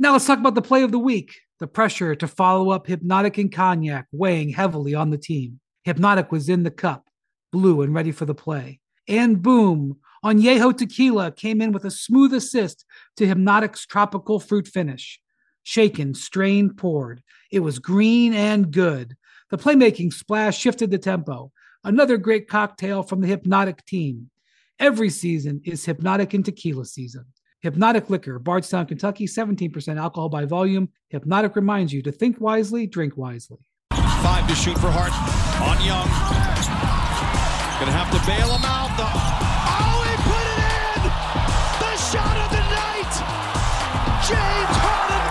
Now let's talk about the play of the week. The pressure to follow up Hypnotic and Cognac weighing heavily on the team. Hypnotic was in the cup, blue and ready for the play. And boom, Añejo Tequila came in with a smooth assist to Hypnotic's tropical fruit finish. Shaken, strained, poured. It was green and good. The playmaking splash shifted the tempo. Another great cocktail from the Hypnotic team. Every season is Hypnotic and Tequila season. Hypnotic Liquor, Bardstown, Kentucky, 17% alcohol by volume. Hypnotic reminds you to think wisely, drink wisely. 5 to shoot for Hart on Young. Gonna have to bail him out. Oh, he put it in! The shot of the night! James Harden!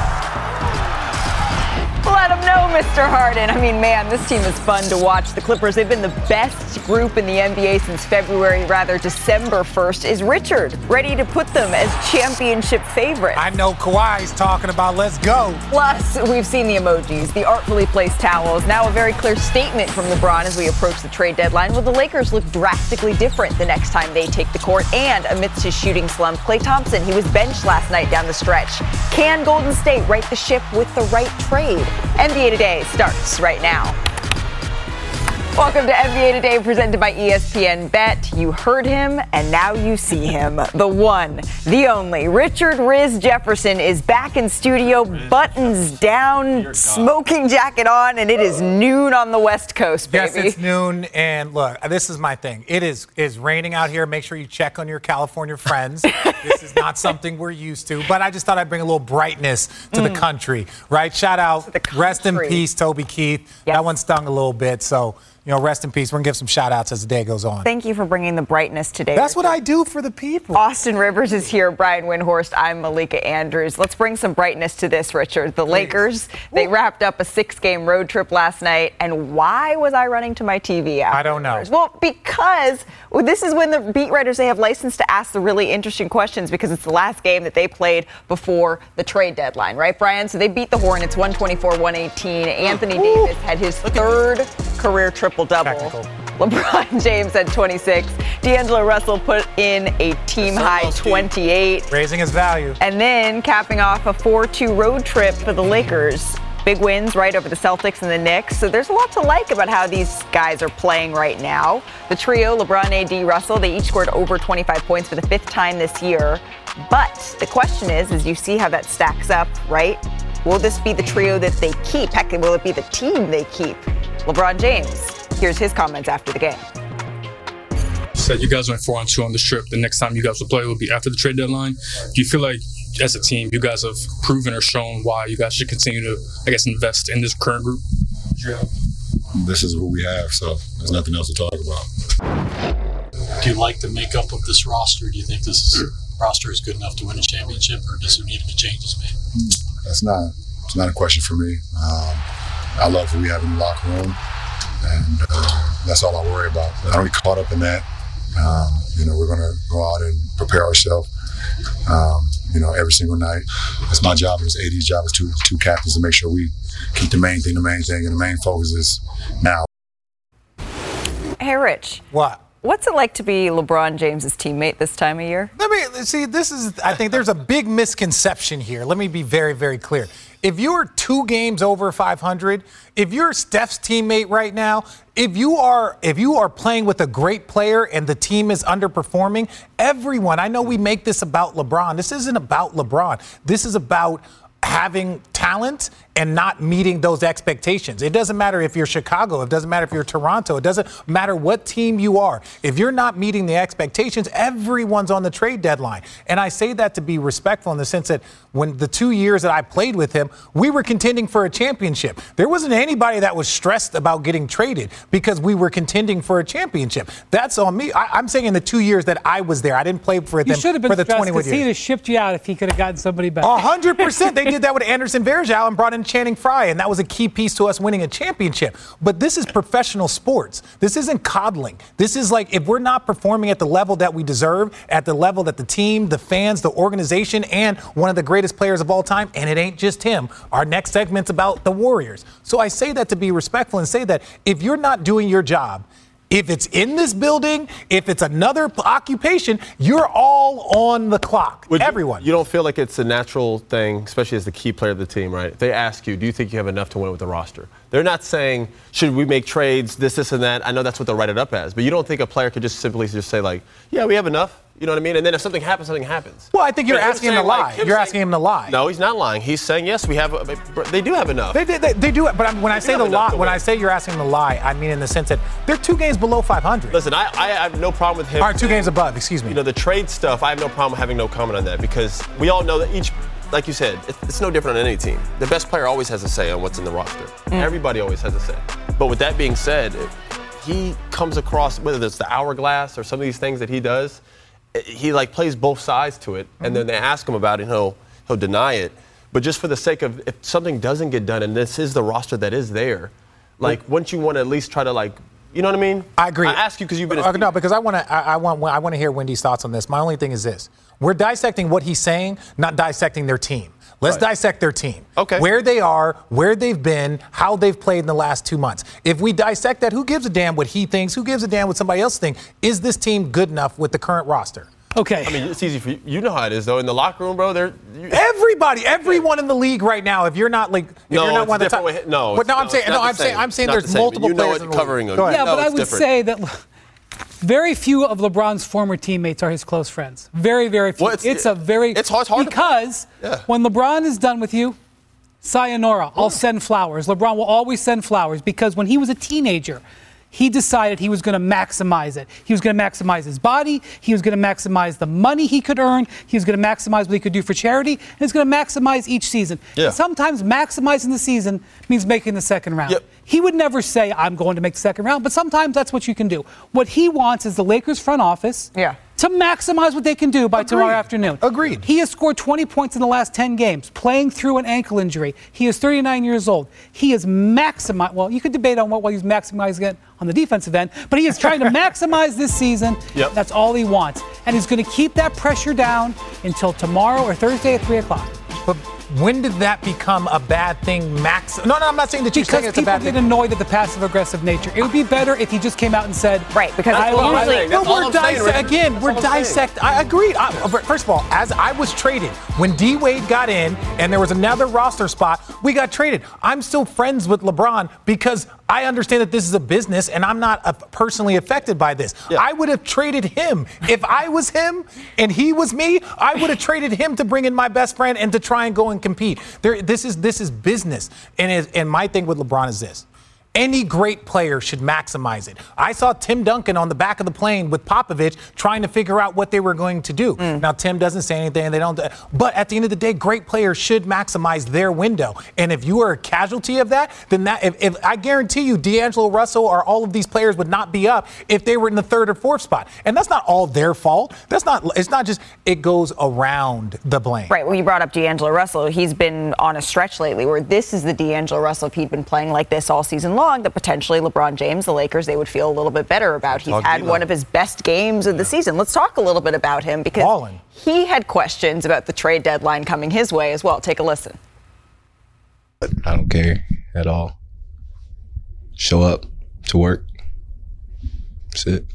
Let him know, Mr. Harden. I mean, man, this team is fun to watch. The Clippers, they've been the best group in the NBA since December 1st. Is Richard ready to put them as championship favorites? I know Kawhi's talking about let's go. Plus, we've seen the emojis, the artfully placed towels. Now a very clear statement from LeBron as we approach the trade deadline. Will the Lakers look drastically different the next time they take the court? And amidst his shooting slump, Klay Thompson, he was benched last night down the stretch. Can Golden State right the ship with the right trade? NBA Today starts right now. Welcome to NBA Today, presented by ESPN Bet. You heard him, and now you see him. The one, the only, Richard Riz Jefferson is back in studio, buttons down, smoking jacket on, and it is noon on the West Coast, baby. Yes, it's noon, and look, this is my thing. It is raining out here. Make sure you check on your California friends. This is not something we're used to, but I just thought I'd bring a little brightness to the country, right? Shout out, rest in peace, Toby Keith. Yes. That one stung a little bit, so... rest in peace. We're going to give some shout-outs as the day goes on. Thank you for bringing the brightness today. That's what I do for the people. Austin Rivers is here. Brian Windhorst. I'm Malika Andrews. Let's bring some brightness to this, Richard. The Lakers, they wrapped up a 6-game road trip last night. And why was I running to my TV after? I don't know. Well, because this is when the beat writers, they have license to ask the really interesting questions because it's the last game that they played before the trade deadline, right, Brian? So they beat the Hornets 124-118. Anthony Davis had his third career triple-double. LeBron James had 26. D'Angelo Russell put in a team-high 28. Raising his value. And then capping off a 4-2 road trip for the Lakers. Big wins right over the Celtics and the Knicks. So there's a lot to like about how these guys are playing right now. The trio, LeBron, AD, Russell, they each scored over 25 points for the 5th time this year. But the question is you see how that stacks up, right? Will this be the trio that they keep? Heck, will it be the team they keep? LeBron James. Here's his comments after the game. You said you guys went 4-2 on this trip. The next time you guys will play will be after the trade deadline. Do you feel like, as a team, you guys have proven or shown why you guys should continue to, invest in this current group? Yeah. This is what we have, so there's nothing else to talk about. Do you like the makeup of this roster? Do you think this roster is good enough to win a championship, or does it need to be changes made? It's not a question for me. I love what we have in the locker room, and that's all I worry about. I don't get caught up in that. We're going to go out and prepare ourselves, every single night. It's my job, it's AD's job, it's two captains to make sure we keep the main thing, and the main focus is now. Hey, Rich. What? What's it like to be LeBron James's teammate this time of year? I think there's a big misconception here. Let me be very, very clear. If you're 2 games over 500, if you're Steph's teammate right now, if you are playing with a great player and the team is underperforming, I know we make this about LeBron. This isn't about LeBron. This is about having talent and not meeting those expectations. It doesn't matter if you're Chicago. It doesn't matter if you're Toronto. It doesn't matter what team you are. If you're not meeting the expectations, everyone's on the trade deadline. And I say that to be respectful in the sense that when the 2 years that I played with him, we were contending for a championship. There wasn't anybody that was stressed about getting traded because we were contending for a championship. That's on me. I'm saying in the 2 years that I was there, I didn't play for them for the 21 years. You should have been stressed because he'd have shipped you out if he could have gotten somebody back. 100%. They did that with Anderson Varejao and brought in Channing Frye, and that was a key piece to us winning a championship. But this is professional sports. This isn't coddling. This is like, if we're not performing at the level that we deserve, at the level that the team, the fans, the organization, and one of the greatest players of all time, and it ain't just him, our next segment's about the Warriors. So I say that to be respectful and say that if you're not doing your job, If it's in this building, if it's another occupation, you're all on the clock. Everyone. You don't feel like it's a natural thing, especially as the key player of the team, right? If they ask you, do you think you have enough to win with the roster? They're not saying, should we make trades, this, and that. I know that's what they'll write it up as. But you don't think a player could just simply just say, like, yeah, we have enough. You know what I mean? And then if something happens, something happens. Well, I think you're asking him to lie. You're asking him to lie. No, he's not lying. He's saying, yes, we have. They do have enough. They do. But when I say the lie, when I say you're asking him to lie, I mean in the sense that they're 2 games below 500. Listen, I have no problem with him. All right, 2 games above. Excuse me. You know, the trade stuff, I have no problem having no comment on that because we all know that each, like you said, it's no different on any team. The best player always has a say on what's in the roster. Everybody always has a say. But with that being said, he comes across, whether it's the hourglass or some of these things that he does, he like plays both sides to it, and then they ask him about it, and he'll deny it. But just for the sake of if something doesn't get done, and this is the roster that is there, like wouldn't you want to at least try to like, you know what I mean? I agree. I ask you because you've been. No, because I want to hear Wendy's thoughts on this. My only thing is this: we're dissecting what he's saying, not dissecting their team. Let's dissect their team. Okay. Where they are, where they've been, how they've played in the last 2 months. If we dissect that, who gives a damn what he thinks? Who gives a damn what somebody else thinks? Is this team good enough with the current roster? Okay. I mean, it's easy for you. You know how it is, though. In the locker room, bro, everyone in the league right now. If you're not like, you're not one of the top. I'm saying there's multiple players in the league. Yeah, but I would say that very few of LeBron's former teammates are his close friends. Very, very few. Well, it's hard because when LeBron is done with you, sayonara. I'll send flowers. LeBron will always send flowers because when he was a teenager, he decided he was going to maximize it. He was going to maximize his body. He was going to maximize the money he could earn. He was going to maximize what he could do for charity. And he's going to maximize each season. Yeah. And sometimes maximizing the season means making the second round. Yep. He would never say, I'm going to make the second round, but sometimes that's what you can do. What he wants is the Lakers front office to maximize what they can do by tomorrow afternoon. Agreed. He has scored 20 points in the last 10 games, playing through an ankle injury. He is 39 years old. He is maximized. Well, you could debate on what he's maximizing it on the defensive end, but he is trying to maximize this season. Yep. That's all he wants. And he's going to keep that pressure down until tomorrow or Thursday at 3 o'clock. But when did that become a bad thing, Max? No, I'm not saying that you're saying it's a bad thing. Because people get annoyed at the passive-aggressive nature. It would be better if he just came out and said, because we're dissecting. I agreed. First of all, as I was traded, when D-Wade got in and there was another roster spot, we got traded. I'm still friends with LeBron because I understand that this is a business and I'm not personally affected by this. Yeah. I would have traded him. If I was him and he was me, I would have traded him to bring in my best friend and to try and go and compete. This is business. And my thing with LeBron is this. Any great player should maximize it. I saw Tim Duncan on the back of the plane with Popovich trying to figure out what they were going to do. Now, Tim doesn't say anything, and they don't. But at the end of the day, great players should maximize their window. And if you are a casualty of that, then if I guarantee you, D'Angelo Russell or all of these players would not be up if they were in the 3rd or 4th spot. And that's not all their fault. It's not just it goes around the blame. Right. Well, you brought up D'Angelo Russell. He's been on a stretch lately where this is the D'Angelo Russell if he'd been playing like this all season long. That potentially LeBron James, the Lakers, they would feel a little bit better about. He's had one of his best games of the season. Let's talk a little bit about him because he had questions about the trade deadline coming his way as well. Take a listen. I don't care at all. Show up to work. That's it.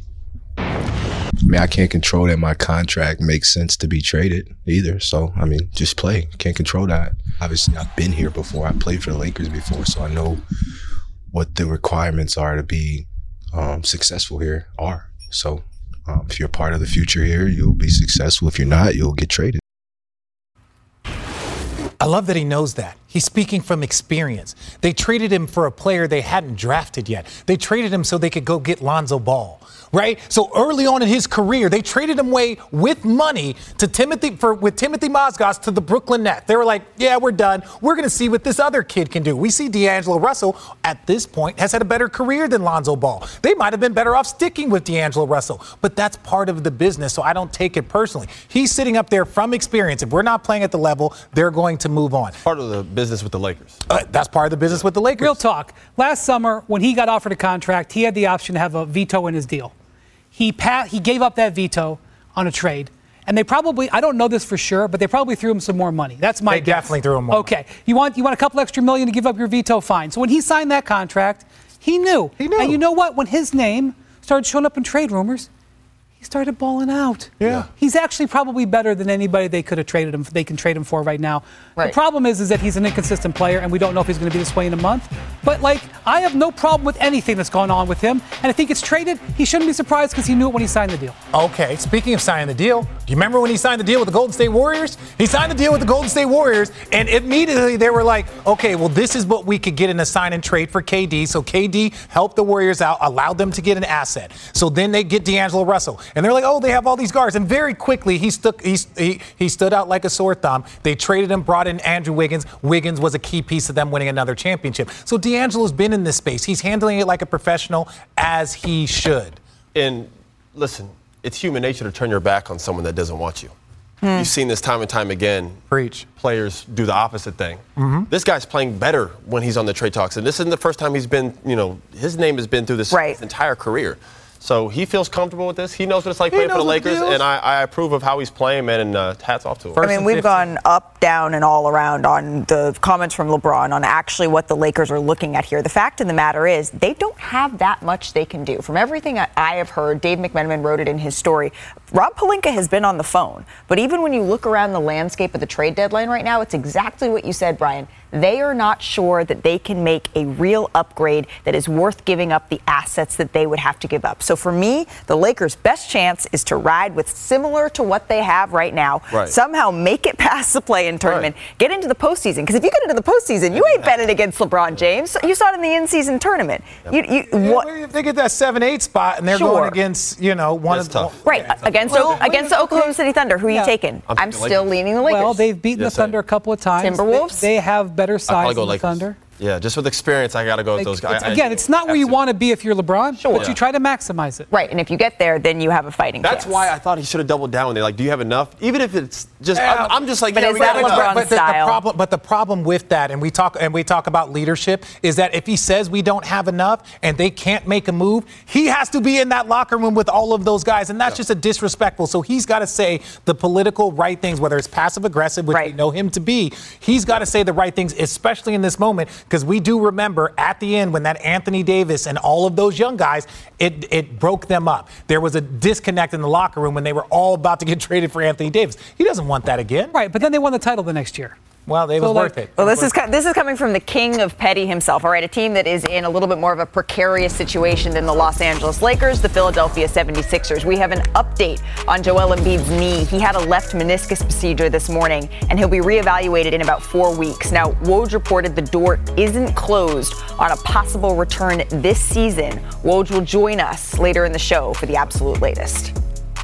I mean, I can't control that my contract makes sense to be traded either. So, I mean, just play. Can't control that. Obviously, I've been here before. I played for the Lakers before, so I know what the requirements are to be successful here are. So if you're part of the future here, you'll be successful. If you're not, you'll get traded. I love that he knows that. He's speaking from experience. They traded him for a player they hadn't drafted yet. They traded him so they could go get Lonzo Ball. Right? So early on in his career, they traded him away with money to Timothy Mozgov to the Brooklyn Nets. They were like, yeah, we're done. We're going to see what this other kid can do. We see D'Angelo Russell at this point has had a better career than Lonzo Ball. They might have been better off sticking with D'Angelo Russell, but that's part of the business, so I don't take it personally. He's sitting up there from experience. If we're not playing at the level, they're going to move on. Part of the business with the Lakers. That's part of the business with the Lakers. Real talk. Last summer, when he got offered a contract, he had the option to have a veto in his deal. He gave up that veto on a trade. And they probably, I don't know this for sure, but they probably threw him some more money. That's my guess. They definitely threw him more. Okay. You want a couple extra $million to give up your veto? Fine. So when he signed that contract, he knew. And you know what? When his name started showing up in trade rumors, he started balling out. Yeah. He's actually probably better than anybody they could have traded him. They can trade him for right now. Right. The problem is that he's an inconsistent player, and we don't know if he's going to be this way in a month. But, I have no problem with anything that's going on with him. And if he gets traded, he shouldn't be surprised because he knew it when he signed the deal. Okay, speaking of signing the deal, do you remember when he signed the deal with the Golden State Warriors? He signed the deal with the Golden State Warriors, and immediately they were like, okay, well, this is what we could get in a sign and trade for KD. So KD helped the Warriors out, allowed them to get an asset. So then they get D'Angelo Russell. And they're like, oh, they have all these guards. And very quickly, he stood out like a sore thumb. They traded him, brought in Andrew Wiggins. Wiggins was a key piece of them winning another championship. So D'Angelo's been in this space. He's handling it like a professional, as he should. And listen, it's human nature to turn your back on someone that doesn't want you. You've seen this time and time again. Preach. Players do the opposite thing. This guy's playing better when he's on the trade talks. And this isn't the first time he's been, his name has been through this his entire career. So he feels comfortable with this. He knows what it's like playing for the Lakers, and I approve of how he's playing, man, and hats off to him. I mean, we've gone up, down, and all around on the comments from LeBron on actually what the Lakers are looking at here. The fact of the matter is they don't have that much they can do. From everything I have heard, Dave McMenamin wrote it in his story, Rob Pelinka has been on the phone. But even when you look around the landscape of the trade deadline right now, it's exactly what you said, Brian. They are not sure that they can make a real upgrade that is worth giving up the assets that they would have to give up. So for me, the Lakers' best chance is to ride with similar to what they have right now. Somehow make it past the play-in tournament, get into the postseason. Because if you get into the postseason, you ain't betting against LeBron James. You saw it in the in-season tournament. If they get that 7-8 spot and they're going against, one of the right against the Oklahoma City Thunder, who are you taking? I'm still leaning the Lakers. Well, they've beaten the Thunder a couple of times. Timberwolves. They have better size than the Thunder. Yeah, just with experience, I got to go with those guys. Again, it's not where you want to be if you're LeBron, but you try to maximize it. Right, and if you get there, then you have a fighting chance. That's why I thought he should have doubled down when they're like, do you have enough? Even if it's just, I'm just like, but is that LeBron style? But the problem with that, and we talk about leadership, is that if he says we don't have enough and they can't make a move, he has to be in that locker room with all of those guys, and that's just a disrespectful. So he's got to say the political right things, whether it's passive aggressive, which we know him to be. He's got to say the right things, especially in this moment, because we do remember at the end when that Anthony Davis and all of those young guys, it broke them up. There was a disconnect in the locker room when they were all about to get traded for Anthony Davis. He doesn't want that again. Right, but then they won the title the next year. Well, it was worth it. Well, this is coming from the king of petty himself. All right, a team that is in a little bit more of a precarious situation than the Los Angeles Lakers, the Philadelphia 76ers. We have an update on Joel Embiid's knee. He had a left meniscus procedure this morning, and he'll be reevaluated in about 4 weeks. Now, Woj reported the door isn't closed on a possible return this season. Woj will join us later in the show for the absolute latest.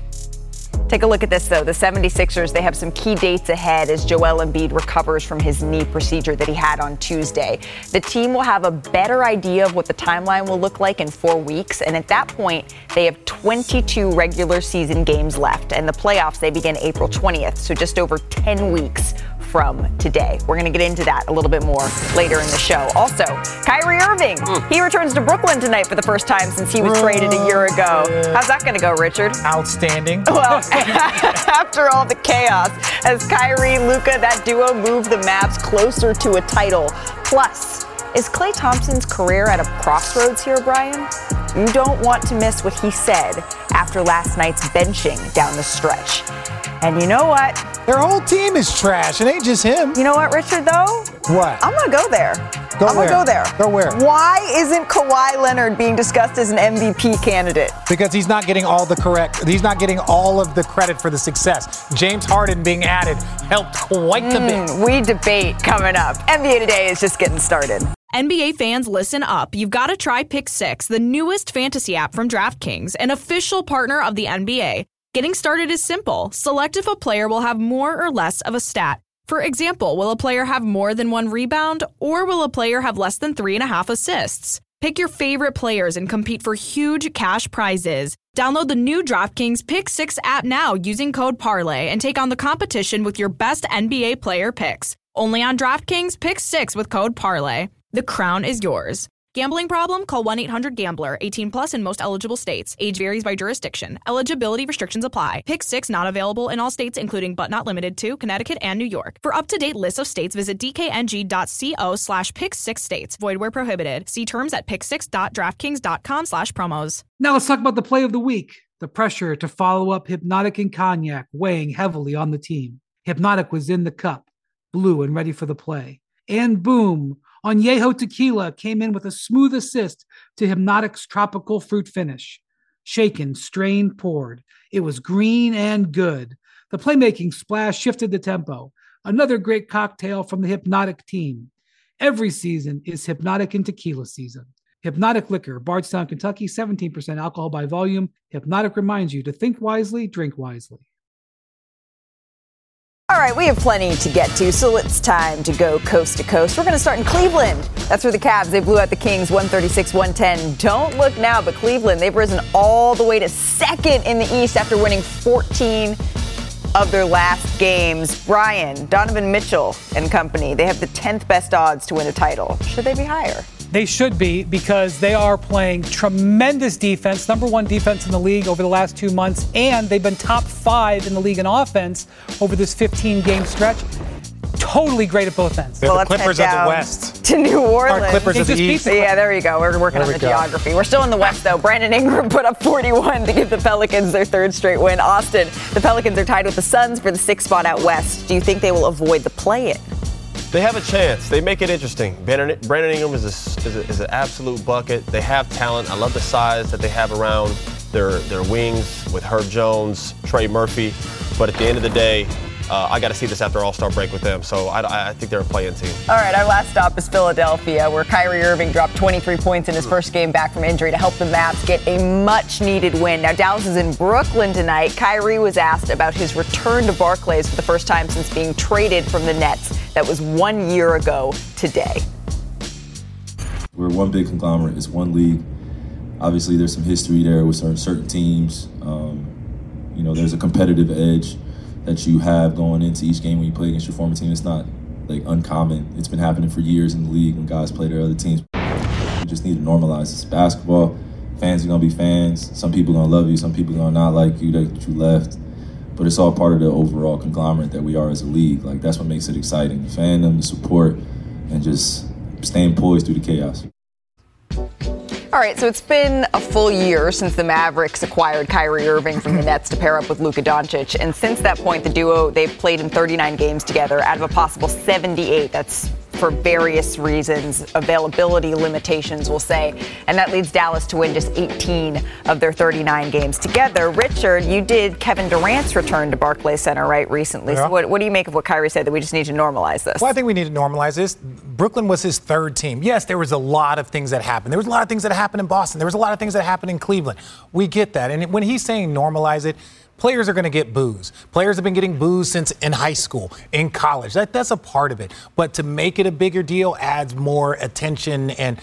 Take a look at this, though. The 76ers, they have some key dates ahead as Joel Embiid recovers from his knee procedure that he had on Tuesday. The team will have a better idea of what the timeline will look like in 4 weeks, and at that point, they have 22 regular season games left, and the playoffs, they begin April 20th, so just over 10 weeks from today. We're going to get into that a little bit more later in the show. Also, Kyrie Irving, he returns to Brooklyn tonight for the first time since he was traded a year ago. How's that going to go, Richard? Outstanding. Well, after all the chaos, as Kyrie, Luka, that duo moved the Mavs closer to a title. Plus, is Klay Thompson's career at a crossroads here, Brian? You don't want to miss what he said after last night's benching down the stretch. And you know what? Their whole team is trash. It ain't just him. You know what, Richard, though? What? I'm going to go there. Go there. Go where? Why isn't Kawhi Leonard being discussed as an MVP candidate? Because he's not getting all of the credit for the success. James Harden being added helped quite the bit. We debate coming up. NBA Today is just getting started. NBA fans, listen up. You've got to try Pick 6, the newest fantasy app from DraftKings, an official partner of the NBA. Getting started is simple. Select if a player will have more or less of a stat. For example, will a player have more than 1 rebound, or will a player have less than 3.5 assists? Pick your favorite players and compete for huge cash prizes. Download the new DraftKings Pick 6 app now using code PARLAY and take on the competition with your best NBA player picks. Only on DraftKings Pick 6 with code PARLAY. The crown is yours. Gambling problem? Call 1-800-GAMBLER. 18 plus in most eligible states. Age varies by jurisdiction. Eligibility restrictions apply. Pick 6 not available in all states, including but not limited to Connecticut and New York. For up-to-date lists of states, visit dkng.co/pick6states. Void where prohibited. See terms at pick6.draftkings.com/promos. Now let's talk about the play of the week. The pressure to follow up Hypnotic and Cognac weighing heavily on the team. Hypnotic was in the cup, blue and ready for the play. And boom, Añejo Tequila came in with a smooth assist to Hypnotic's tropical fruit finish. Shaken, strained, poured. It was green and good. The playmaking splash shifted the tempo. Another great cocktail from the Hypnotic team. Every season is Hypnotic and Tequila season. Hypnotic Liquor, Bardstown, Kentucky, 17% alcohol by volume. Hypnotic reminds you to think wisely, drink wisely. All right, we have plenty to get to, so it's time to go coast to coast. We're going to start in Cleveland. That's where the Cavs, they blew out the Kings 136-110. Don't look now, but Cleveland, they've risen all the way to second in the East after winning 14 of their last games. Brian, Donovan Mitchell and company, they have the 10th best odds to win a title. Should they be higher? They should be, because they are playing tremendous defense, number one defense in the league over the last 2 months, and they've been top 5 in the league in offense over this 15-game stretch. Totally great at both ends. They're the Clippers of the West. To New Orleans. Our Clippers of the East. Yeah, there you go. We're working on the geography. We're still in the West, though. Brandon Ingram put up 41 to give the Pelicans their 3rd straight win. Austin, the Pelicans are tied with the Suns for the 6th spot out West. Do you think they will avoid the play-in? They have a chance. They make it interesting. Brandon Ingram is an absolute bucket. They have talent. I love the size that they have around their wings with Herb Jones, Trey Murphy. But at the end of the day, I got to see this after All-Star break with them. So I think they're a play-in team. All right, our last stop is Philadelphia, where Kyrie Irving dropped 23 points in his first game back from injury to help the Mavs get a much-needed win. Now, Dallas is in Brooklyn tonight. Kyrie was asked about his return to Barclays for the first time since being traded from the Nets. That was 1 year ago today. We're one big conglomerate. It's one league. Obviously, there's some history there with certain teams. There's a competitive edge that you have going into each game when you play against your former team. It's not uncommon. It's been happening for years in the league when guys play their other teams. You just need to normalize this. Basketball, fans are gonna be fans. Some people are gonna love you, some people are gonna not like you that you left. But it's all part of the overall conglomerate that we are as a league. That's what makes it exciting. The fandom, the support, and just staying poised through the chaos. All right, so it's been a full year since the Mavericks acquired Kyrie Irving from the Nets to pair up with Luka Doncic. And since that point, the duo, they've played in 39 games together out of a possible 78. That's for various reasons, availability limitations, we'll say. And that leads Dallas to win just 18 of their 39 games together. Richard, you did Kevin Durant's return to Barclays Center, right, recently. Yeah. So what do you make of what Kyrie said, that we just need to normalize this? Well, I think we need to normalize this. Brooklyn was his 3rd team. Yes, there was a lot of things that happened. There was a lot of things that happened in Boston. There was a lot of things that happened in Cleveland. We get that. And when he's saying normalize it, players are going to get boos. Players have been getting boos since in high school, in college. That's a part of it. But to make it a bigger deal adds more attention and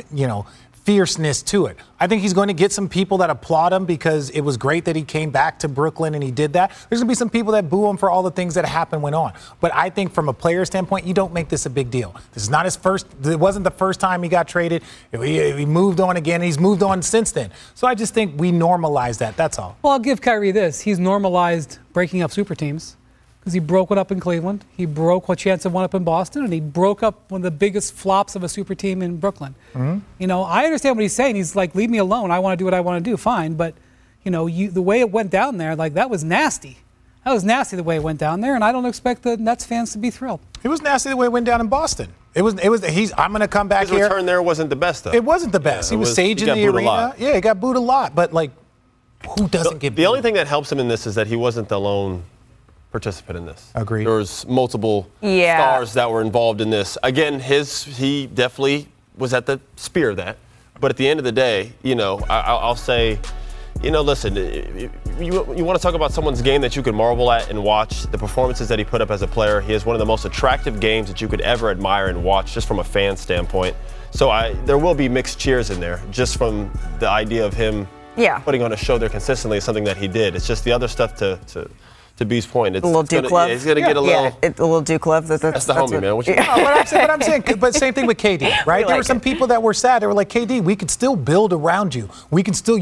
fierceness to it. I think he's going to get some people that applaud him because it was great that he came back to Brooklyn and he did that. There's going to be some people that boo him for all the things that happened went on. But I think from a player standpoint, you don't make this a big deal. This is not his first. It wasn't the first time he got traded. He moved on again. He's moved on since then. So I just think we normalize that. That's all. Well, I'll give Kyrie this. He's normalized breaking up super teams. Because he broke one up in Cleveland, he broke a chance of one up in Boston, and he broke up one of the biggest flops of a super team in Brooklyn. Mm-hmm. I understand what he's saying. He's like, leave me alone. I want to do what I want to do. Fine. But, the way it went down there, that was nasty. That was nasty the way it went down there, and I don't expect the Nets fans to be thrilled. It was nasty the way it went down in Boston. I'm going to come back here. His return there wasn't the best, though. It wasn't the best. He was saging the arena. Yeah, he got booed a lot. But, who doesn't get booed? The only thing that helps him in this is that he wasn't the lone participant in this. Agreed. There was multiple stars that were involved in this. Again, he definitely was at the spear of that. But at the end of the day, I'll say, listen, you want to talk about someone's game that you can marvel at and watch, the performances that he put up as a player. He has one of the most attractive games that you could ever admire and watch, just from a fan standpoint. So there will be mixed cheers in there, just from the idea of him putting on a show there consistently is something that he did. It's just the other stuff to to B's point, it's a little Duke love. He's going to get a little. A little Duke love. That's the homie, man. What you But I'm saying, but same thing with KD, right? There were some people that were sad. They were like, KD, we could still build around you. We can still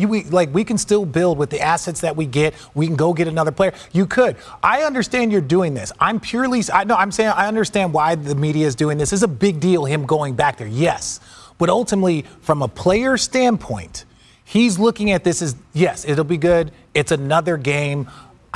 build with the assets that we get. We can go get another player. You could. I understand you're doing this. I'm saying I understand why the media is doing this. It's a big deal, him going back there. Yes. But ultimately, from a player standpoint, he's looking at this as, yes, it'll be good. It's another game.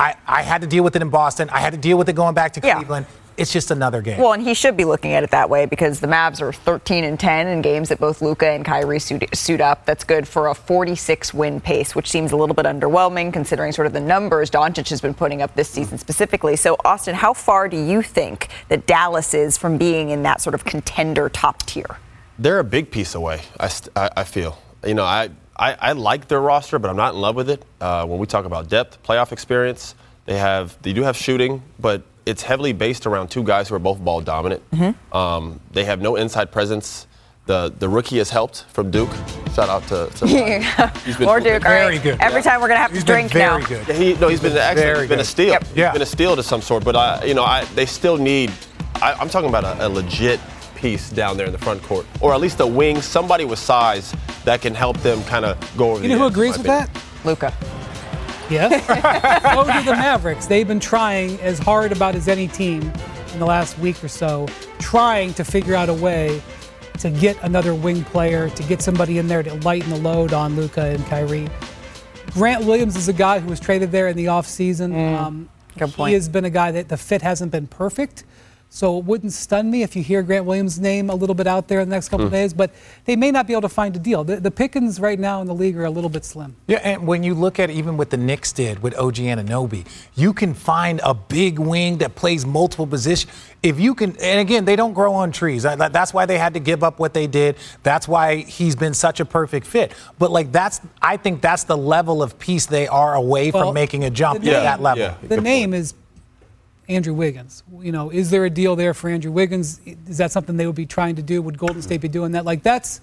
I had to deal with it in Boston. I had to deal with it going back to Cleveland. It's just another game. Well, and he should be looking at it that way because the Mavs are 13-10 in games that both Luka and Kyrie suit up. That's good for a 46-win pace, which seems a little bit underwhelming considering sort of the numbers Doncic has been putting up this season specifically. So, Austin, how far do you think that Dallas is from being in that sort of contender top tier? They're a big piece away, I feel. You know, I like their roster, but I'm not in love with it. When we talk about depth, playoff experience, they do have shooting, but it's heavily based around two guys who are both ball dominant. Mm-hmm. They have no inside presence. The rookie has helped from Duke. Shout out to he's been more Duke. Very good. Every time we're gonna have to drink now. He's been excellent. He's been a steal. Yep. He's been a steal to some sort. But they still need. I'm talking about a legit piece down there in the front court, or at least a wing, somebody with size that can help them kind of go over. You know who agrees with that? Luka. Yes. So do the Mavericks. They've been trying as hard about as any team in the last week or so, trying to figure out a way to get another wing player, to get somebody in there to lighten the load on Luka and Kyrie. Grant Williams is a guy who was traded there in the offseason. Good point. He has been a guy that the fit hasn't been perfect. So it wouldn't stun me if you hear Grant Williams' name a little bit out there in the next couple of days, but they may not be able to find a deal. The pickings right now in the league are a little bit slim. Yeah, and when you look at even what the Knicks did with OG Anunoby, you can find a big wing that plays multiple positions. If you can, and again, they don't grow on trees. That's why they had to give up what they did. That's why he's been such a perfect fit. But I think that's the level of piece they are away from making a jump at that level. Yeah. The name is Andrew Wiggins. You know, is there a deal there for Andrew Wiggins? Is that something they would be trying to do? Would Golden State be doing that? Like, that's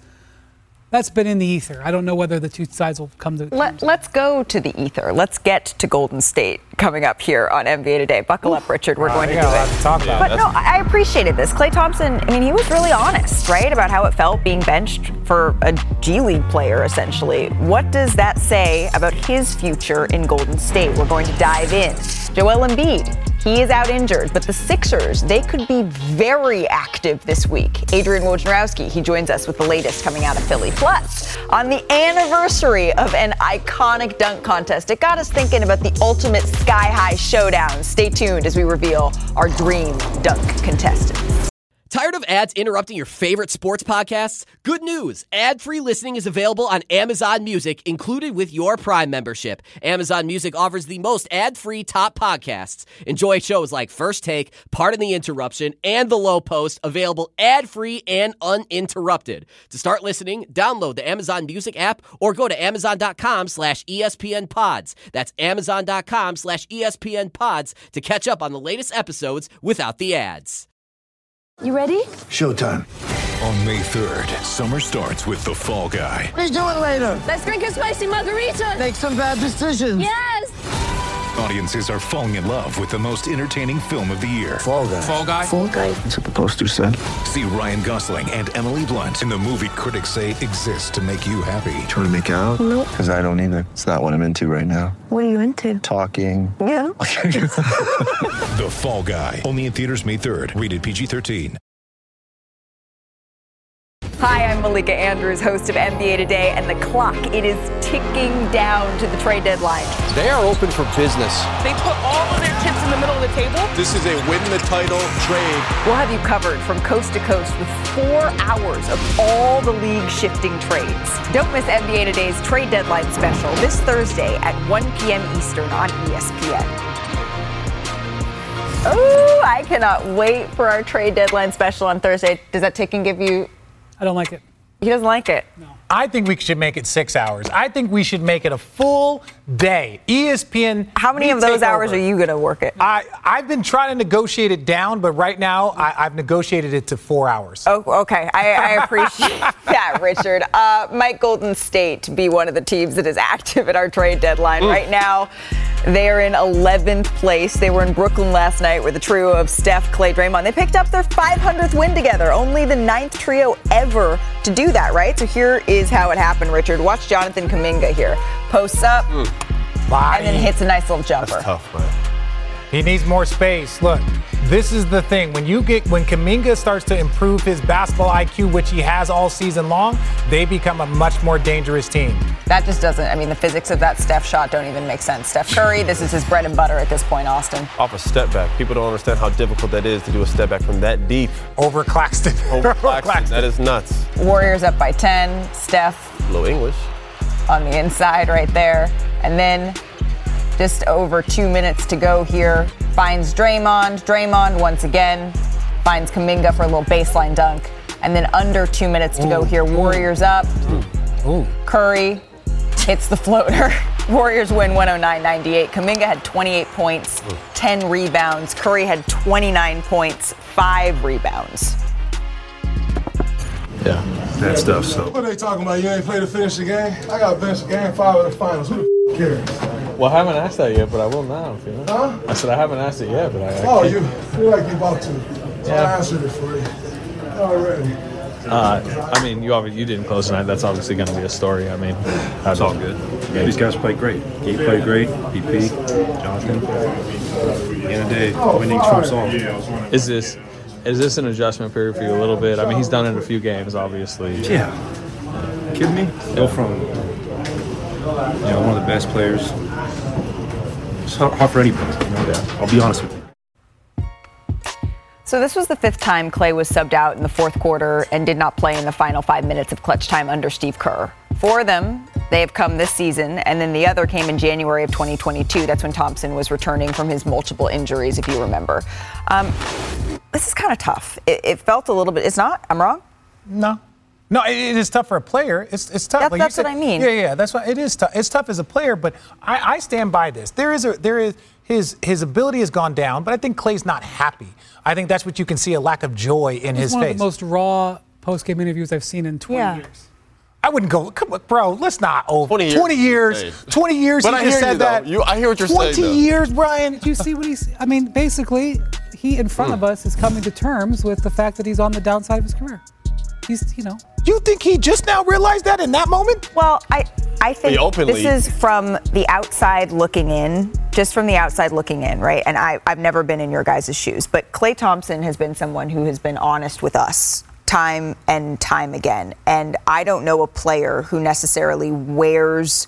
been in the ether. I don't know whether the two sides will come to terms. Let's go to the ether. Let's get to Golden State coming up here on NBA Today. Buckle up, Richard. We're going to do it. But no, I appreciated this. Klay Thompson, I mean, he was really honest, right, about how it felt being benched for a G League player, essentially. What does that say about his future in Golden State? We're going to dive in. Joel Embiid. He is out injured, but the Sixers, they could be very active this week. Adrian Wojnarowski, he joins us with the latest coming out of Philly. Plus, on the anniversary of an iconic dunk contest, it got us thinking about the ultimate sky-high showdown. Stay tuned as we reveal our dream dunk contestants. Tired of ads interrupting your favorite sports podcasts? Good news! Ad-free listening is available on Amazon Music, included with your Prime membership. Amazon Music offers the most ad-free top podcasts. Enjoy shows like First Take, Pardon the Interruption, and The Low Post, available ad-free and uninterrupted. To start listening, download the Amazon Music app or go to amazon.com/ESPN Pods. That's amazon.com/ESPN Pods to catch up on the latest episodes without the ads. You ready? Showtime. On May 3rd, summer starts with The Fall Guy. Let's do it later. Let's drink a spicy margarita. Make some bad decisions. Yes. Audiences are falling in love with the most entertaining film of the year. Fall Guy. Fall Guy? Fall Guy. That's what the poster said. See Ryan Gosling and Emily Blunt in the movie critics say exists to make you happy. Trying to make it out? Nope. Because I don't either. It's not what I'm into right now. What are you into? Talking. Yeah. The Fall Guy. Only in theaters May 3rd. Rated PG-13. Hi, I'm Malika Andrews, host of NBA Today, and the clock, it is ticking down to the trade deadline. They are open for business. They put all of their chips in the middle of the table. This is a win the title trade. We'll have you covered from coast to coast with 4 hours of all the league shifting trades. Don't miss NBA Today's trade deadline special this Thursday at 1 p.m. Eastern on ESPN. Oh, I cannot wait for our trade deadline special on Thursday. Does that tick and give you... I don't like it. He doesn't like it. No. I think we should make it 6 hours. I think we should make it a full day. ESPN. How many of those hours are you going to work it? I've been trying to negotiate it down, but right now I've negotiated it to 4 hours. Oh, okay. I appreciate that, Richard. Might Golden State be one of the teams that is active at our trade deadline right now? They are in 11th place. They were in Brooklyn last night with the trio of Steph, Klay, Draymond. They picked up their 500th win together. Only the 9th trio ever to do that, right? So here is how it happened, Richard. Watch Jonathan Kuminga here. Posts up and then hits a nice little jumper. That's tough, man. He needs more space. Look, this is the thing. When Kuminga starts to improve his basketball IQ, which he has all season long, they become a much more dangerous team. That just doesn't, the physics of that Steph shot don't even make sense. Steph Curry, this is his bread and butter at this point, Austin. Off a step back. People don't understand how difficult that is to do a step back from that deep. Over Claxton. Over Claxton. That is nuts. Warriors up by 10. Steph. Low English. On the inside right there. And then just over 2 minutes to go here. Finds Draymond. Draymond once again finds Kuminga for a little baseline dunk. And then under 2 minutes to go here. Warriors up. Curry hits the floater. Warriors win 109-98. Kuminga had 28 points, 10 rebounds. Curry had 29 points, 5 rebounds. Yeah, that stuff. So. What are they talking about? You ain't played to finish the game? I got benched game 5 of the finals. Who the cares? Well, I haven't asked that yet, but I will now. If you know. Huh? I said I haven't asked it yet, but I. You're like you about to. So I answered it for you already. You didn't close tonight. That's obviously going to be a story. It's all good. Yeah, these guys played great. Gabe played great. PP, Jonathan. At the end of the day, winning trumps all. Is this an adjustment period for you a little bit? He's done it a few games, obviously. Yeah. Kidding me? Go from one of the best players. It's hard for anybody. I'll be honest with you. So this was the 5th time Klay was subbed out in the 4th quarter and did not play in the final 5 minutes of clutch time under Steve Kerr. 4 of them, they have come this season, and then the other came in January of 2022. That's when Thompson was returning from his multiple injuries, if you remember. This is kind of tough. It felt a little bit. It's not? I'm wrong? No, it is tough for a player. It's tough. That's what I mean. Yeah. That's why it is tough. It's tough as a player, but I stand by this. There is his ability has gone down, but I think Klay's not happy. I think that's what you can see, a lack of joy in his face. It's one of the most raw post-game interviews I've seen in 20 years. I wouldn't go, come on, bro, let's not over. 20 years. Hey. 20 years but he just said that. I hear what you're saying, 20 years, Brian. Do you see what he's, basically, he in front of us is coming to terms with the fact that he's on the downside of his career. He's, You think he just now realized that in that moment? Well, I think this is from the outside looking in, just from the outside looking in, right? And I've never been in your guys' shoes, but Klay Thompson has been someone who has been honest with us time and time again. And I don't know a player who necessarily wears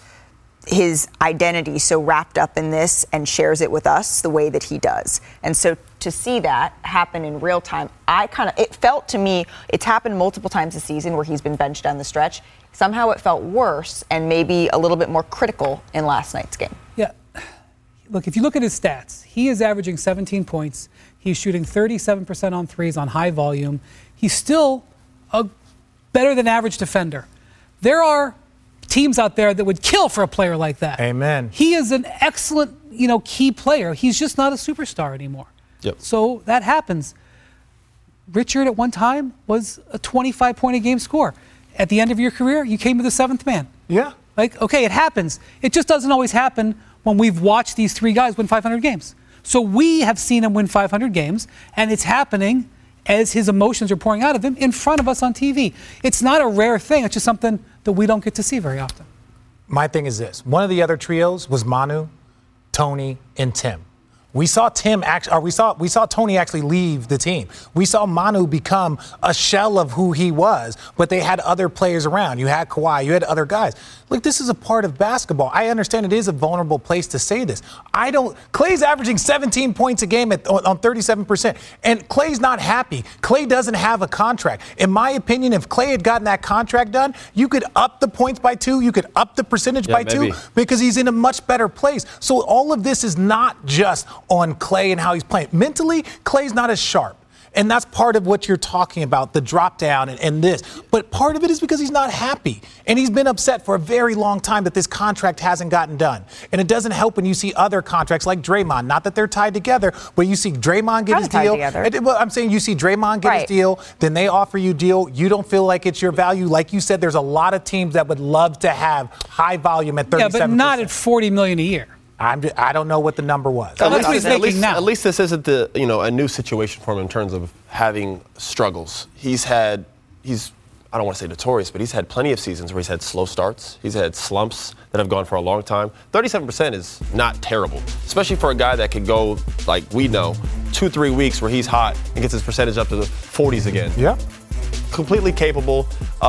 his identity so wrapped up in this and shares it with us the way that he does. And so to see that happen in real time, it felt to me, it's happened multiple times this season where he's been benched down the stretch. Somehow it felt worse and maybe a little bit more critical in last night's game. Yeah. Look, if you look at his stats, he is averaging 17 points. He's shooting 37% on threes on high volume. He's still a better than average defender. There are teams out there that would kill for a player like that. Amen. He is an excellent, key player. He's just not a superstar anymore. Yep. So that happens. Richard at one time was a 25-point-a-game scorer. At the end of your career, you came to the 7th man. Yeah. Okay, it happens. It just doesn't always happen when we've watched these 3 guys win 500 games. So we have seen him win 500 games, and it's happening as his emotions are pouring out of him in front of us on TV. It's not a rare thing. It's just something that we don't get to see very often. My thing is this. One of the other trios was Manu, Tony, and Tim. We saw Tony actually leave the team. We saw Manu become a shell of who he was, but they had other players around. You had Kawhi, you had other guys. Look, this is a part of basketball. I understand it is a vulnerable place to say this. Klay's averaging 17 points a game on 37%, and Klay's not happy. Klay doesn't have a contract. In my opinion, if Klay had gotten that contract done, you could up the points by 2, you could up the percentage by 2, because he's in a much better place. So all of this is not just on Klay and how he's playing. Mentally, Klay's not as sharp. And that's part of what you're talking about, the drop down and this. But part of it is because he's not happy. And he's been upset for a very long time that this contract hasn't gotten done. And it doesn't help when you see other contracts like Draymond. Not that they're tied together, but you see Draymond get his deal. Well, I'm saying you see Draymond get his deal, then they offer you a deal. You don't feel like it's your value. Like you said, there's a lot of teams that would love to have high volume at 37%. Yeah, but not at $40 million a year. I don't know what the number was. That's what he's making now. At least this isn't a new situation for him in terms of having struggles. I don't want to say notorious, but he's had plenty of seasons where he's had slow starts. He's had slumps that have gone for a long time. 37% is not terrible, especially for a guy that could go, like we know, 2-3 weeks where he's hot and gets his percentage up to the 40s again. Yeah. Completely capable,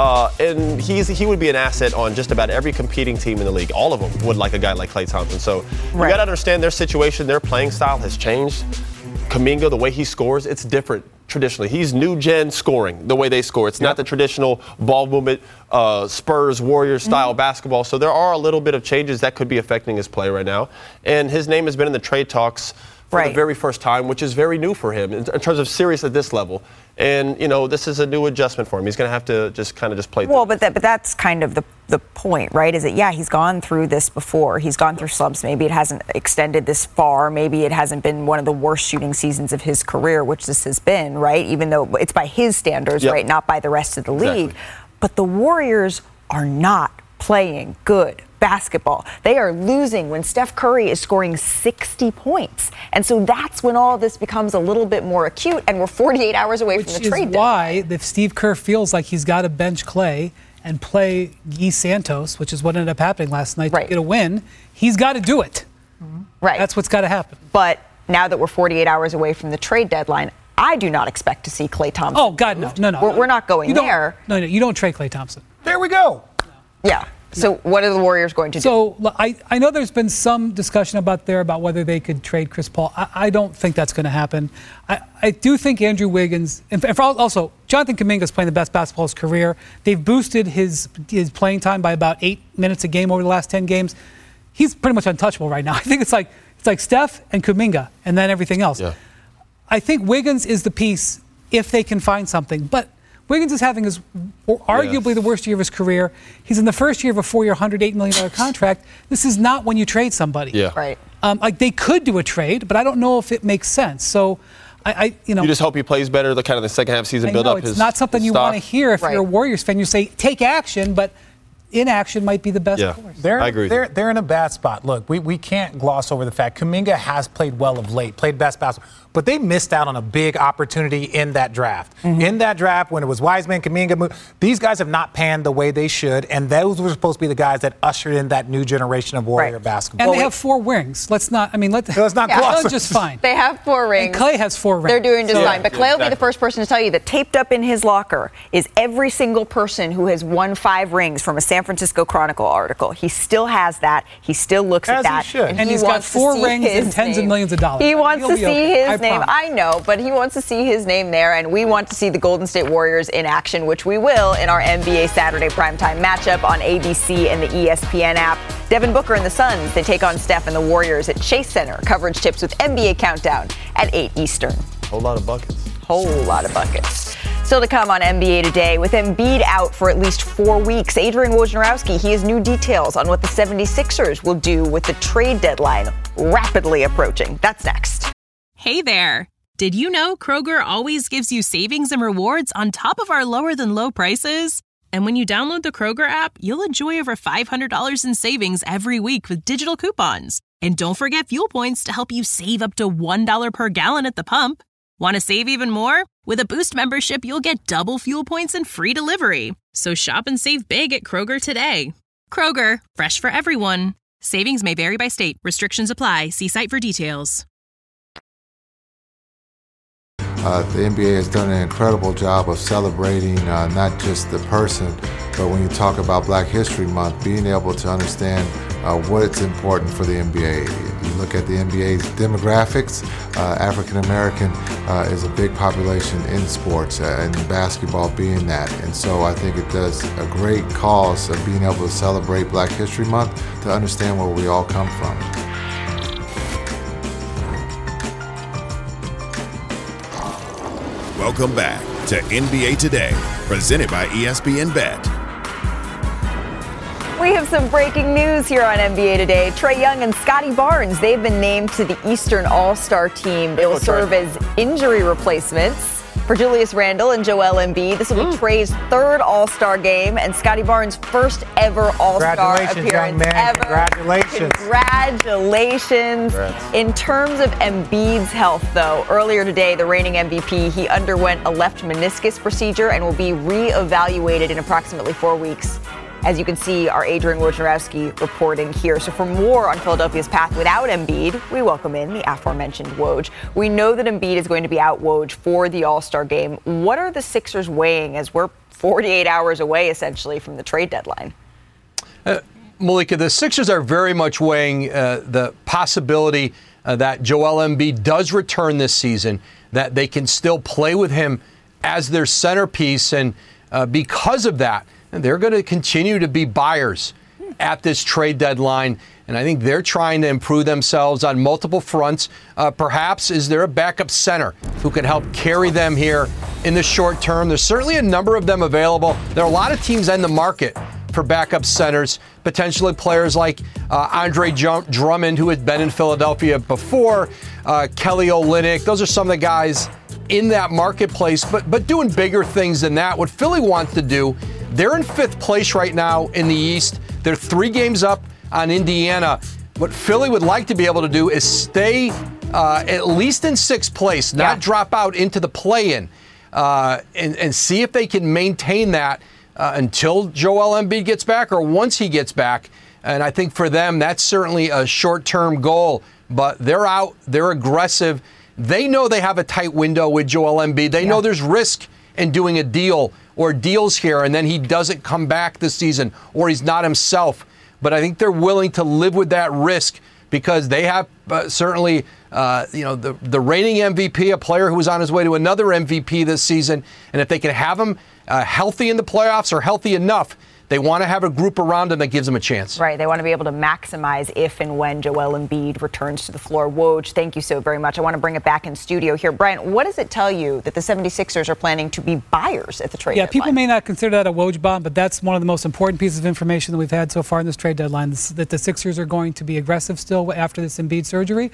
and he would be an asset on just about every competing team in the league. All of them would like a guy like Klay Thompson. So you got to understand their situation, their playing style has changed. Kuminga, the way he scores, it's different traditionally. He's new gen scoring, the way they score. It's not the traditional ball movement, Spurs, Warriors style basketball. So there are a little bit of changes that could be affecting his play right now. And his name has been in the trade talks for the very first time, which is very new for him in terms of serious at this level. And, this is a new adjustment for him. He's going to have to just play through. Well, but that's kind of the point, right? Is that, he's gone through this before. He's gone through slumps. Maybe it hasn't extended this far. Maybe it hasn't been one of the worst shooting seasons of his career, which this has been, right? Even though it's by his standards, right? Not by the rest of the league. But the Warriors are not playing good basketball. They are losing when Steph Curry is scoring 60 points. And so that's when all this becomes a little bit more acute, and we're 48 hours away from the trade deadline. Which is why, if Steve Kerr feels like he's got to bench Klay and play Guy Santos, which is what ended up happening last night to get a win, he's got to do it. Right. That's what's got to happen. But now that we're 48 hours away from the trade deadline, I do not expect to see Klay Thompson. Oh, God, no. We're not going there. No, you don't trade Klay Thompson. There we go. Yeah. So what are the Warriors going to do? So I know there's been some discussion about whether they could trade Chris Paul. I don't think that's going to happen. I do think Andrew Wiggins, and also Jonathan Kuminga is playing the best basketball of his career. They've boosted his playing time by about 8 minutes a game over the last 10 games. He's pretty much untouchable right now. I think it's like Steph and Kuminga and then everything else. Yeah. I think Wiggins is the piece if they can find something. But Wiggins is having arguably the worst year of his career. He's in the first year of a 4-year, $108 million contract. This is not when you trade somebody. Yeah. Right. They could do a trade, but I don't know if it makes sense. So, you just hope he plays better the second half season, build up his. It's not something you want to hear if you're a Warriors fan. You say take action, but inaction might be the best course. I agree. They're in a bad spot. Look, we can't gloss over the fact Kuminga has played well of late, played best basketball, but they missed out on a big opportunity in that draft. Mm-hmm. In that draft, when it was Wiseman, Kuminga, these guys have not panned the way they should, and those were supposed to be the guys that ushered in that new generation of Warrior basketball. And they have 4 rings. Let's not gloss. They're just fine. They have 4 rings. And Klay has 4 rings. They're doing just fine. But Klay will be the first person to tell you that taped up in his locker is every single person who has won 5 rings from a San Francisco Chronicle article. He still has that. He still looks at that. He should. And he's got 4 rings and tens of millions of dollars. He wants to see his name. I know, but he wants to see his name there, and we want to see the Golden State Warriors in action, which we will in our NBA Saturday primetime matchup on ABC and the ESPN app. Devin Booker and the Suns, they take on Steph and the Warriors at Chase Center. Coverage tips with NBA Countdown at 8 Eastern. Whole lot of buckets. Whole lot of buckets. Still to come on NBA Today, with Embiid out for at least 4 weeks, Adrian Wojnarowski, he has new details on what the 76ers will do with the trade deadline rapidly approaching. That's next. Hey there. Did you know Kroger always gives you savings and rewards on top of our lower than low prices? And when you download the Kroger app, you'll enjoy over $500 in savings every week with digital coupons. And don't forget fuel points to help you save up to $1 per gallon at the pump. Want to save even more? With a Boost membership, you'll get double fuel points and free delivery. So shop and save big at Kroger today. Kroger, fresh for everyone. Savings may vary by state. Restrictions apply. See site for details. The NBA has done an incredible job of celebrating not just the person, but when you talk about Black History Month, being able to understand what it's important for the NBA. If you look at the NBA's demographics, African American is a big population in sports, and basketball being that. And so I think it does a great cause of being able to celebrate Black History Month to understand where we all come from. Welcome back to NBA Today, presented by ESPN Bet. We have some breaking news here on NBA Today. Trae Young and Scottie Barnes, they've been named to the Eastern All-Star team. They will serve as injury replacements For Julius Randle and Joel Embiid, this will be Trey's third All-Star game and Scotty Barnes' first ever All-Star appearance young man. ever. Congratulations. Congratulations. Congrats. In terms of Embiid's health, though, earlier today, the reigning MVP, he underwent a left meniscus procedure and will be re-evaluated in approximately 4 weeks. As you can see, our Adrian Wojnarowski reporting here. So for more on Philadelphia's path without Embiid, we welcome in the aforementioned Woj. We know that Embiid is going to be out, Woj, for the All-Star game. What are the Sixers weighing as we're 48 hours away, essentially, from the trade deadline? Malika, the Sixers are very much weighing the possibility that Joel Embiid does return this season, that they can still play with him as their centerpiece. And because of that, they're going to continue to be buyers at this trade deadline. And I think they're trying to improve themselves on multiple fronts. Perhaps is there a backup center who can help carry them here in the short term? There's certainly a number of them available. There are a lot of teams in the market for backup centers, potentially players like Andre Drummond, who had been in Philadelphia before, Kelly Olynyk. Those are some of the guys in that marketplace, but doing bigger things than that. What Philly wants to do, they're in 5th place right now in the East. They're 3 games up on Indiana. What Philly would like to be able to do is stay at least in 6th place, not drop out into the play-in, and see if they can maintain that until Joel Embiid gets back or once he gets back. And I think for them, that's certainly a short-term goal. But they're out. They're aggressive. They know they have a tight window with Joel Embiid. They know there's risk in doing a deal or deals here, and then he doesn't come back this season or he's not himself. But I think they're willing to live with that risk because they have certainly, the reigning MVP, a player who was on his way to another MVP this season. And if they can have him healthy in the playoffs or healthy enough, they want to have a group around him that gives them a chance. Right. They want to be able to maximize if and when Joel Embiid returns to the floor. Woj, thank you so very much. I want to bring it back in studio here. Brian, what does it tell you that the 76ers are planning to be buyers at the trade deadline? People may not consider that a Woj bomb, but that's one of the most important pieces of information that we've had so far in this trade deadline, that the Sixers are going to be aggressive still after this Embiid surgery.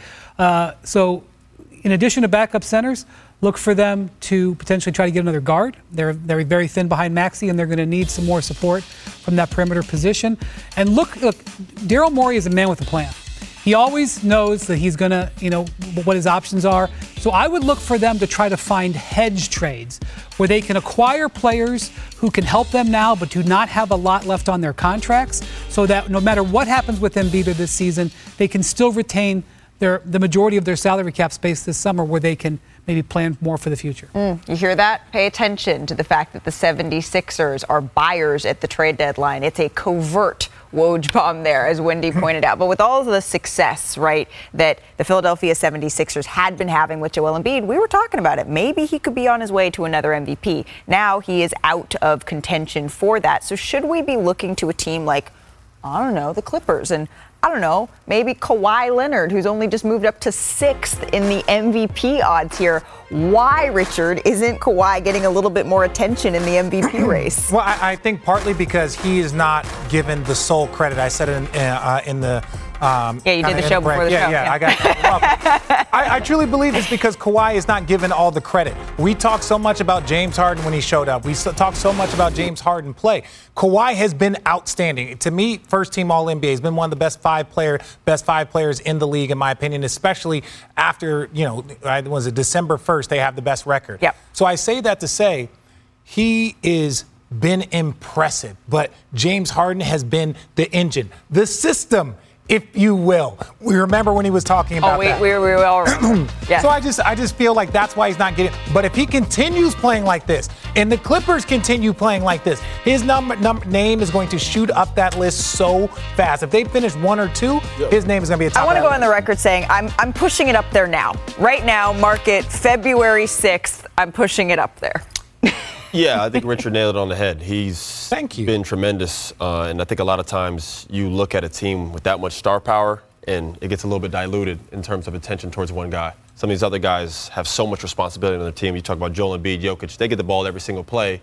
So in addition to backup centers, look for them to potentially try to get another guard. They're very thin behind Maxey, and they're going to need some more support from that perimeter position. And look, Daryl Morey is a man with a plan. He always knows that he's going to, what his options are. So I would look for them to try to find hedge trades where they can acquire players who can help them now but do not have a lot left on their contracts, so that no matter what happens with Embiid this season, they can still retain the majority of their salary cap space this summer, where they can maybe plan more for the future. You hear that? Pay attention to the fact that the 76ers are buyers at the trade deadline. It's a covert Woj bomb there, as Wendy pointed out. But with all of the success, right, that the Philadelphia 76ers had been having with Joel Embiid, we were talking about it. Maybe he could be on his way to another MVP. Now he is out of contention for that. So should we be looking to a team like, I don't know, the Clippers, and I don't know, maybe Kawhi Leonard, who's only just moved up to 6th in the MVP odds here? Why, Richard, isn't Kawhi getting a little bit more attention in the MVP race? Well, I think partly because he is not given the sole credit. I said it in the you did the show before the show. Yeah, I got it. I truly believe it's because Kawhi is not given all the credit. We talked so much about James Harden when he showed up. We talked so much about James Harden play. Kawhi has been outstanding. To me, first team All-NBA. He's been one of the best five players in the league, in my opinion, especially after, was it December 1st, they have the best record. Yep. So I say that to say he is been impressive, but James Harden has been the engine, the system, if you will. We remember when he was talking about that. We all remember. Yes. So I just feel like that's why he's not getting. But if he continues playing like this, and the Clippers continue playing like this, his name is going to shoot up that list so fast. If they finish 1 or 2, his name is going to be a top. I want to go on the record saying I'm pushing it up there now. Right now, mark it February 6th. I'm pushing it up there. Yeah, I think Richard nailed it on the head. He's been tremendous, and I think a lot of times you look at a team with that much star power, and it gets a little bit diluted in terms of attention towards one guy. Some of these other guys have so much responsibility on their team. You talk about Joel Embiid, Jokic, they get the ball every single play,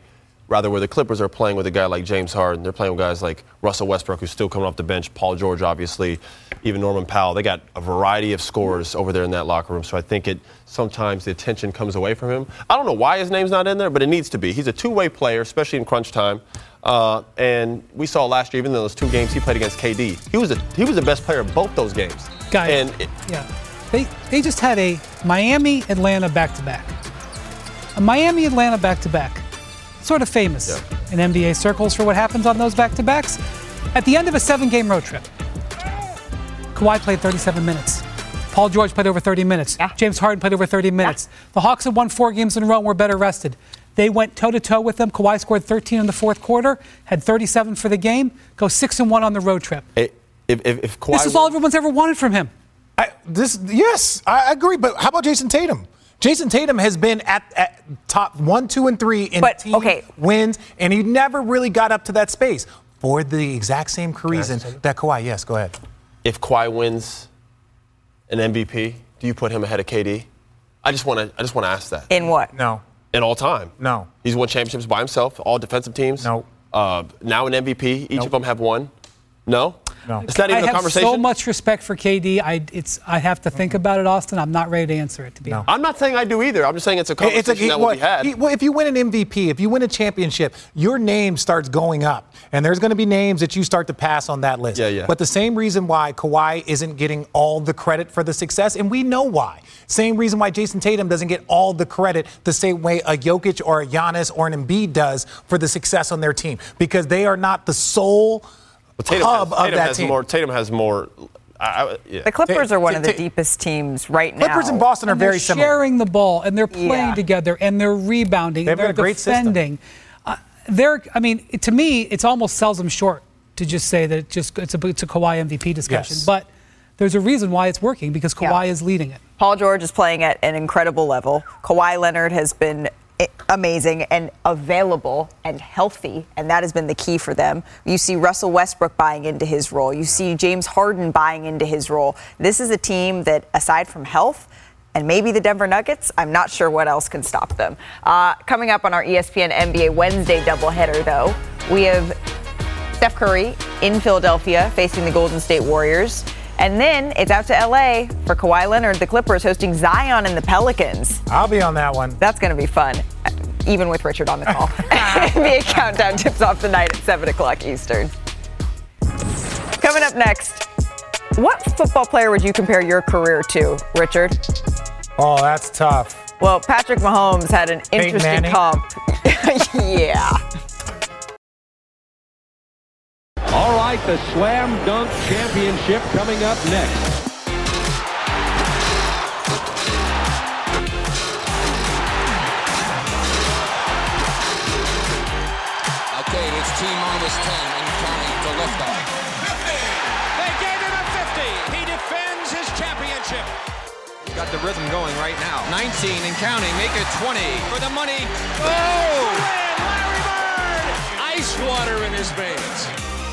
Rather, where the Clippers are playing with a guy like James Harden, they're playing with guys like Russell Westbrook, who's still coming off the bench, Paul George, obviously, even Norman Powell. They got a variety of scorers over there in that locker room, so I think sometimes the attention comes away from him. I don't know why his name's not in there, but it needs to be. He's a two-way player, especially in crunch time. And we saw last year, even though those 2 games he played against KD, he was the best player of both those games. Guys, they just had a Miami-Atlanta back-to-back. A Miami-Atlanta back-to-back. Sort of famous in NBA circles for what happens on those back-to-backs. At the end of a 7-game road trip, Kawhi played 37 minutes. Paul George played over 30 minutes. Yeah. James Harden played over 30 minutes. Yeah. The Hawks had won 4 games in a row and were better rested. They went toe-to-toe with them. Kawhi scored 13 in the fourth quarter, had 37 for the game, go 6-1 on the road trip. If Kawhi this is all everyone's ever wanted from him. I agree, but how about Jason Tatum? Jason Tatum has been at top 1, 2, and 3 in team wins, and he never really got up to that space for the exact same reason that Kawhi. Yes, go ahead. If Kawhi wins an MVP, do you put him ahead of KD? I just want to ask that. In what? No. In all time? No. He's won championships by himself, all defensive teams? No. Now an MVP, each of them have won? No? No. It's not even a conversation? I have so much respect for KD. I have to think about it, Austin. I'm not ready to answer it, to be honest. I'm not saying I do either. I'm just saying it's a conversation that will be had. If you win an MVP, if you win a championship, your name starts going up. And there's going to be names that you start to pass on that list. Yeah. But the same reason why Kawhi isn't getting all the credit for the success, and we know why. Same reason why Jason Tatum doesn't get all the credit the same way a Jokic or a Giannis or an Embiid does for the success on their team. Because they are not the sole hub of that team. Tatum has more. The Clippers are one of the deepest teams right now. Clippers and Boston are very similar. They're sharing the ball, and they're playing together, and they're rebounding, and they're defending. To me, it almost sells them short to just say that it's a Kawhi MVP discussion. Yes. But there's a reason why it's working, because Kawhi is leading it. Paul George is playing at an incredible level. Kawhi Leonard has been amazing and available and healthy, and that has been the key for them. You see Russell Westbrook buying into his role. You see James Harden buying into his role. This is a team that, aside from health and maybe the Denver Nuggets, I'm not sure what else can stop them. Coming up on our ESPN NBA Wednesday doubleheader, though, we have Steph Curry in Philadelphia facing the Golden State Warriors. And then it's out to L.A. for Kawhi Leonard, the Clippers, hosting Zion and the Pelicans. I'll be on that one. That's going to be fun, even with Richard on the call. NBA Countdown tips off the night at 7 o'clock Eastern. Coming up next, what football player would you compare your career to, Richard? Oh, that's tough. Well, Patrick Mahomes had an interesting comp. Yeah. All right, the Slam Dunk Championship coming up next. Okay, it's T-minus 10 and counting to liftoff. 50! They gave him a 50! He defends his championship. He's got the rhythm going right now. 19 and counting, make it 20 for the money. Oh! Larry Bird! Ice water in his veins.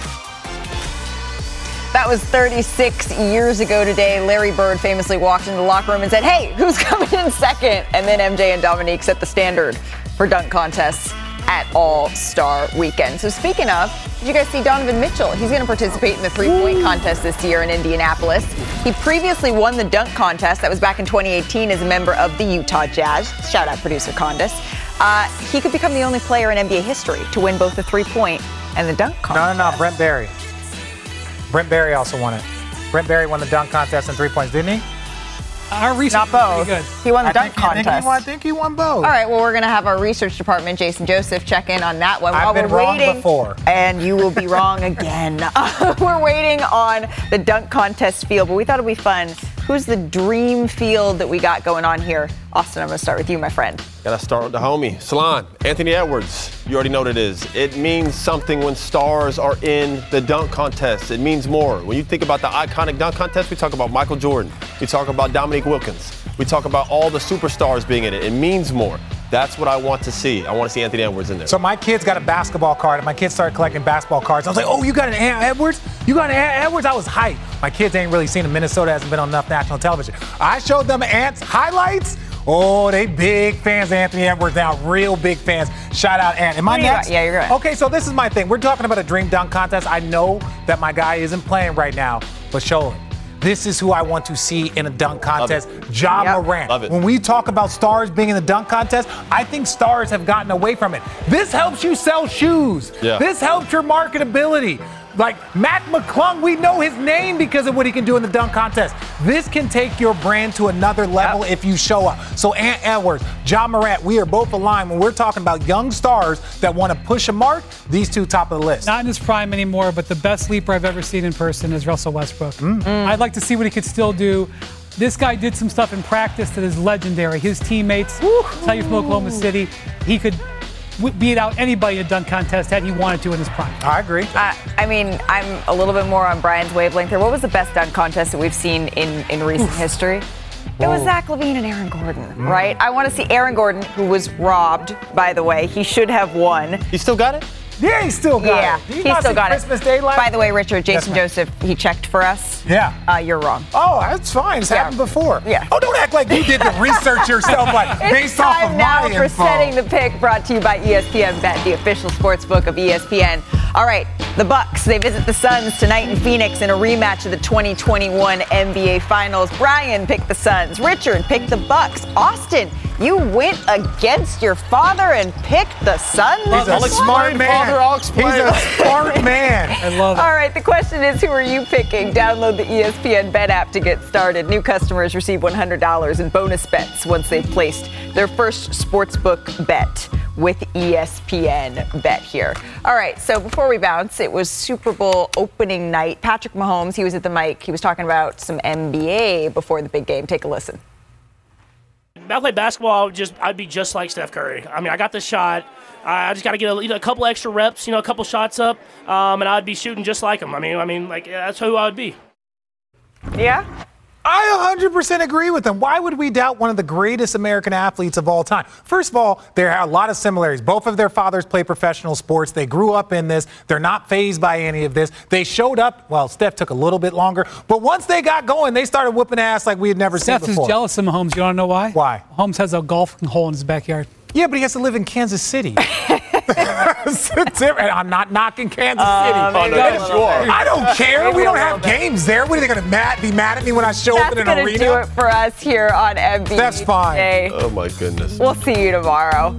That was 36 years ago today. Larry Bird famously walked into the locker room and said, "Hey, who's coming in second?" And then MJ and Dominique set the standard for dunk contests at All-Star Weekend. So speaking of, did you guys see Donovan Mitchell? He's going to participate in the three-point contest this year in Indianapolis. He previously won the dunk contest. That was back in 2018 as a member of the Utah Jazz. Shout out producer Condis. He could become the only player in NBA history to win both the three-point and the dunk contest. No, Brent Barry. Brent Barry also won it. Brent Barry won the dunk contest in 3 points, didn't he? Our research was pretty good. He won the dunk contest. I think he won both. All right, well, we're going to have our research department, Jason Joseph, check in on that one. I've been wrong before. And you will be wrong again. We're waiting on the dunk contest field, but we thought it would be fun. Who's the dream field that we got going on here? Austin, I'm going to start with you, my friend. Got to start with the homie, Salon, Anthony Edwards. You already know what it is. It means something when stars are in the dunk contest. It means more. When you think about the iconic dunk contest, we talk about Michael Jordan. We talk about Dominique Wilkins. We talk about all the superstars being in it. It means more. That's what I want to see. I want to see Anthony Edwards in there. So my kids got a basketball card, and my kids started collecting basketball cards. I was like, "Oh, you got an Edwards? You got an Edwards?" I was hyped. My kids ain't really seen him. Minnesota hasn't been on enough national television. I showed them Ant's highlights. Oh, they big fans. Anthony Edwards now, real big fans. Shout out, Ant. Am I next? Yeah, you're right. Okay, so this is my thing. We're talking about a dream dunk contest. I know that my guy isn't playing right now, but show him. This is who I want to see in a dunk contest. Ja Morant. Love it. When we talk about stars being in the dunk contest, I think stars have gotten away from it. This helps you sell shoes. Yeah. This helps your marketability. Like Mac McClung, we know his name because of what he can do in the dunk contest. This can take your brand to another level if you show up. So Ant Edwards, Ja Morant, we are both aligned when we're talking about young stars that want to push a mark. These two top of the list. Not in his prime anymore, but the best leaper I've ever seen in person is Russell Westbrook. I'd like to see what he could still do. This guy did some stuff in practice that is legendary. His teammates tell you from Oklahoma City, he could beat out anybody in a dunk contest had he wanted to in his prime. I agree. I mean, I'm a little bit more on Brian's wavelength here. What was the best dunk contest that we've seen in recent history? It was Zach LaVine and Aaron Gordon, right? I want to see Aaron Gordon, who was robbed, by the way. He should have won. He still got it? Yeah, he still got it. He still got Christmas it. Day last? By the way, Richard, Jason Joseph, he checked for us. Yeah. You're wrong. Oh, that's fine. It's happened before. Yeah. Oh, don't act like you did the research yourself, like based off of my now info. for Setting the Pick, brought to you by ESPN Bet, the official sports book of ESPN. All right, the Bucks, they visit the Suns tonight in Phoenix in a rematch of the 2021 NBA Finals. Brian picked the Suns. Richard picked the Bucks. Austin, you went against your father and picked the Suns? He's a smart man. Father, I'll explain. He's a smart man. I love it. All right, the question is, who are you picking? Download the ESPN Bet app to get started. New customers receive $100 in bonus bets once they've placed their first sportsbook bet with ESPN Bet here. All right, so before we bounce, it was Super Bowl opening night. Patrick Mahomes, he was at the mic. He was talking about some NBA before the big game. Take a listen. If I play basketball, I'd be just like Steph Curry. I mean, I got the shot. I just got to get a couple extra reps, a couple shots up, and I'd be shooting just like him. I mean, that's who I would be. Yeah? I 100% agree with them. Why would we doubt one of the greatest American athletes of all time? First of all, there are a lot of similarities. Both of their fathers play professional sports. They grew up in this. They're not fazed by any of this. They showed up. Well, Steph took a little bit longer. But once they got going, they started whooping ass like we had never seen before. Steph is jealous of Mahomes. You want to know why? Why? Mahomes has a golf hole in his backyard. Yeah, but he has to live in Kansas City. I'm not knocking Kansas City. I don't care. Maybe we don't a have little bit. games there. What are they going to be mad at me when I show up in an arena? That's going to do it for us here on NBA That's fine. Today. Oh, my goodness. We'll see you tomorrow.